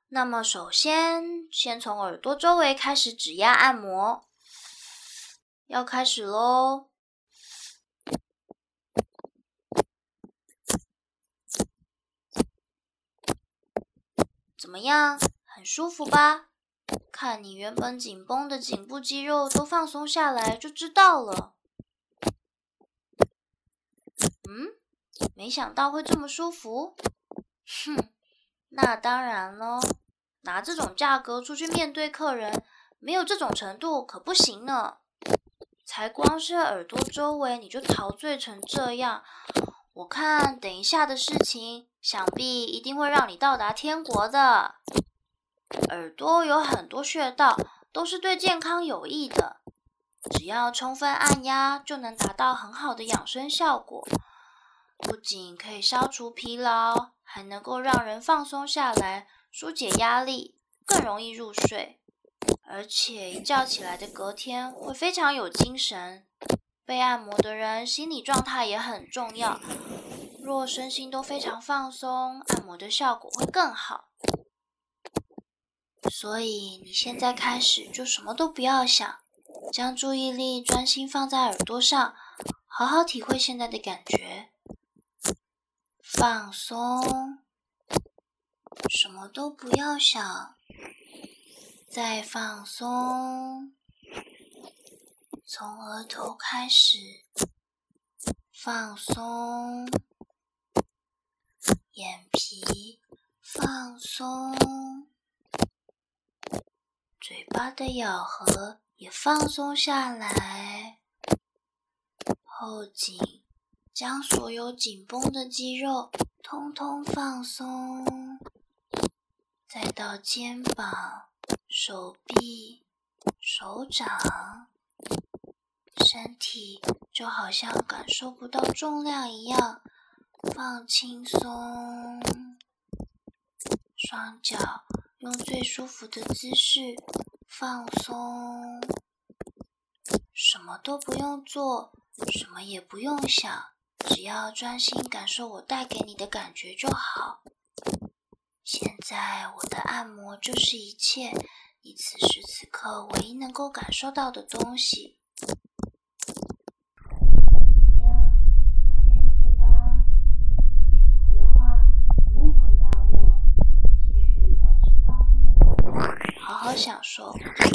那么首先从耳朵周围开始指压按摩，要开始咯。怎么样？很舒服吧？看你原本紧绷的颈部肌肉都放松下来就知道了。没想到会这么舒服？那当然咯，拿这种价格出去面对客人，没有这种程度可不行呢。才光是耳朵周围你就陶醉成这样，我看等一下的事情，想必一定会让你到达天国的。耳朵有很多穴道，都是对健康有益的，只要充分按压，就能达到很好的养生效果。不仅可以消除疲劳，还能够让人放松下来，疏解压力，更容易入睡。而且一觉起来的隔天会非常有精神。被按摩的人心理状态也很重要，若身心都非常放松，按摩的效果会更好。所以你现在开始就什么都不要想，将注意力专心放在耳朵上，好好体会现在的感觉。放松，什么都不要想，再放松，从额头开始放松，眼皮放松，嘴巴的咬合也放松下来，后颈将所有紧绷的肌肉通通放松，再到肩膀、手臂、手掌，身体就好像感受不到重量一样，放轻松。双脚用最舒服的姿势放松，什么都不用做，什么也不用想，只要专心感受我带给你的感觉就好。现在我的按摩就是一切，你此时此刻唯一能够感受到的东西。怎么样？很舒服吧？舒服的话，不用回答我，继续保持放松的状态，好好享受。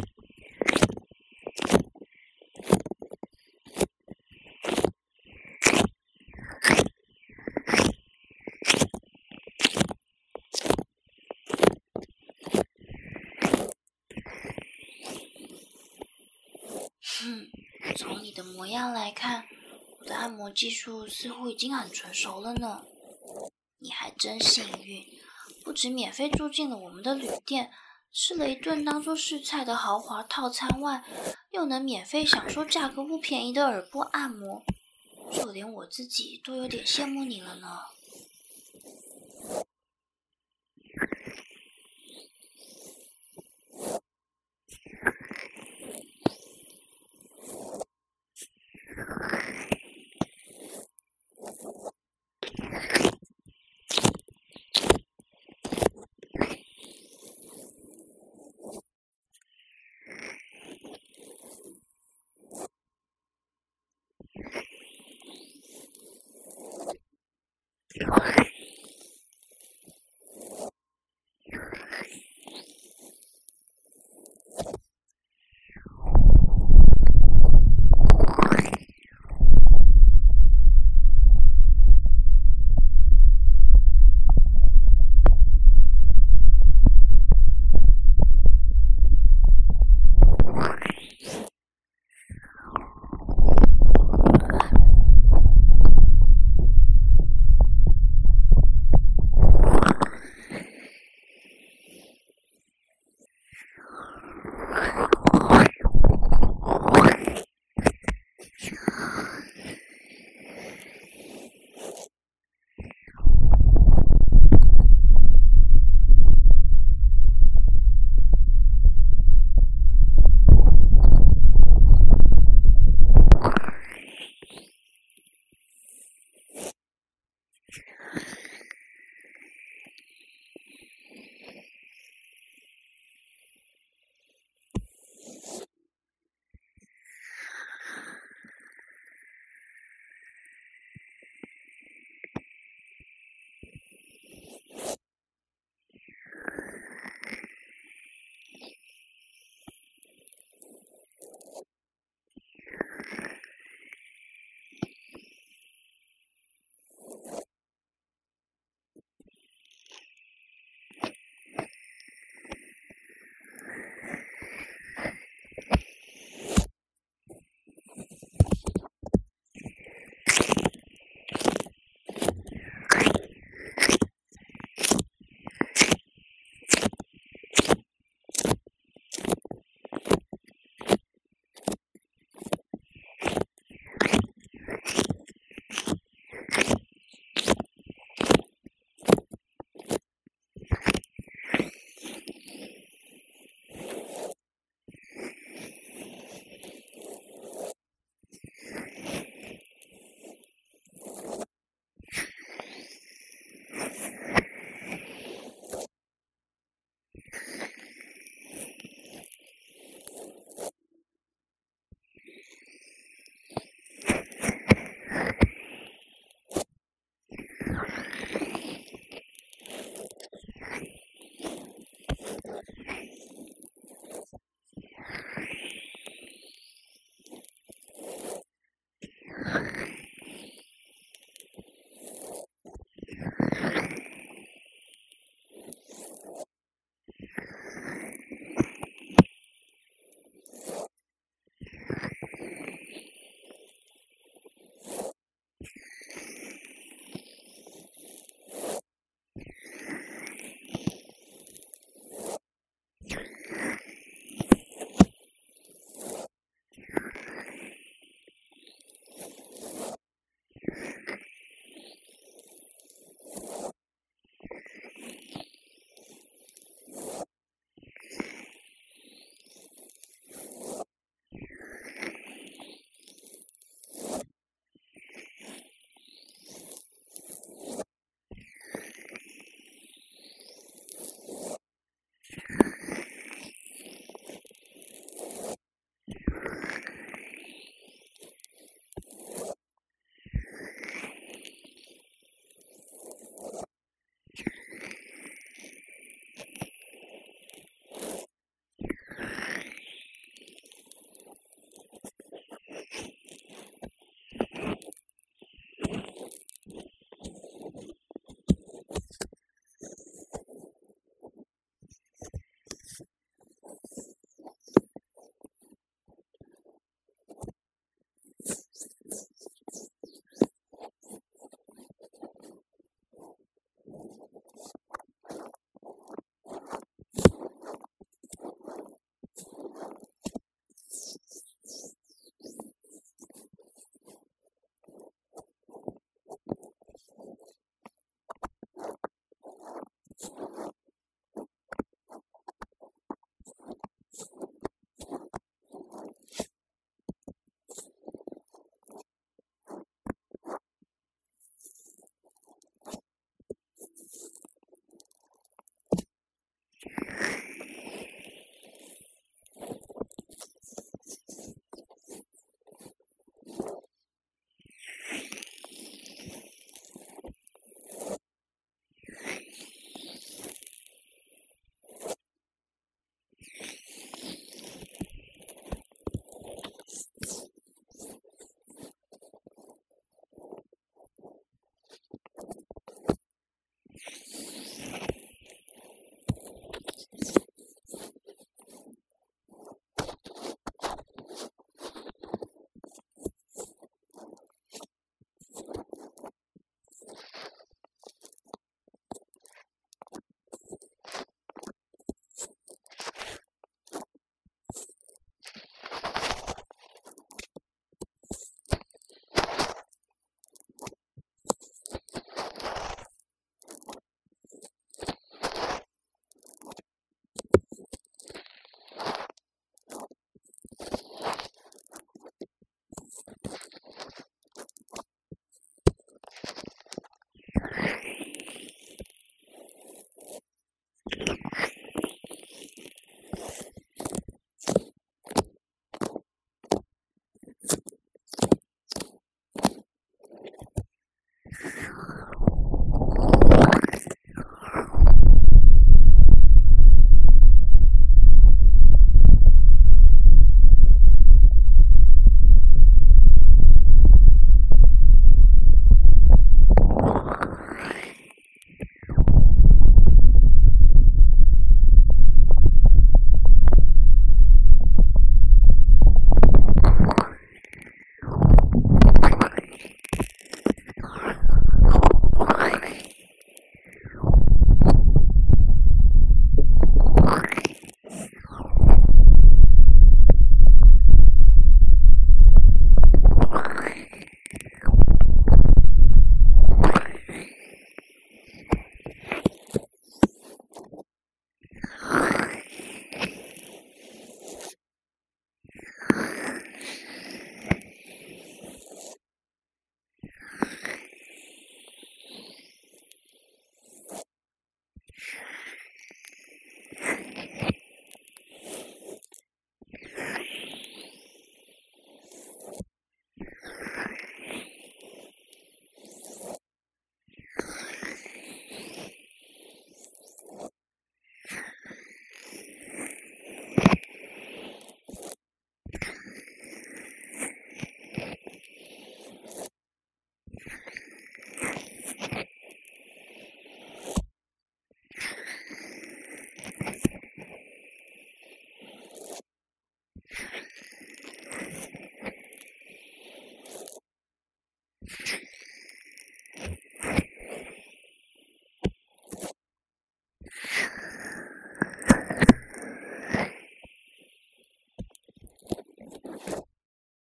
从你的模样来看，我的按摩技术似乎已经很纯熟了呢。你还真幸运，不止免费住进了我们的旅店，吃了一顿当作试菜的豪华套餐外，又能免费享受价格不便宜的耳部按摩，就连我自己都有点羡慕你了呢。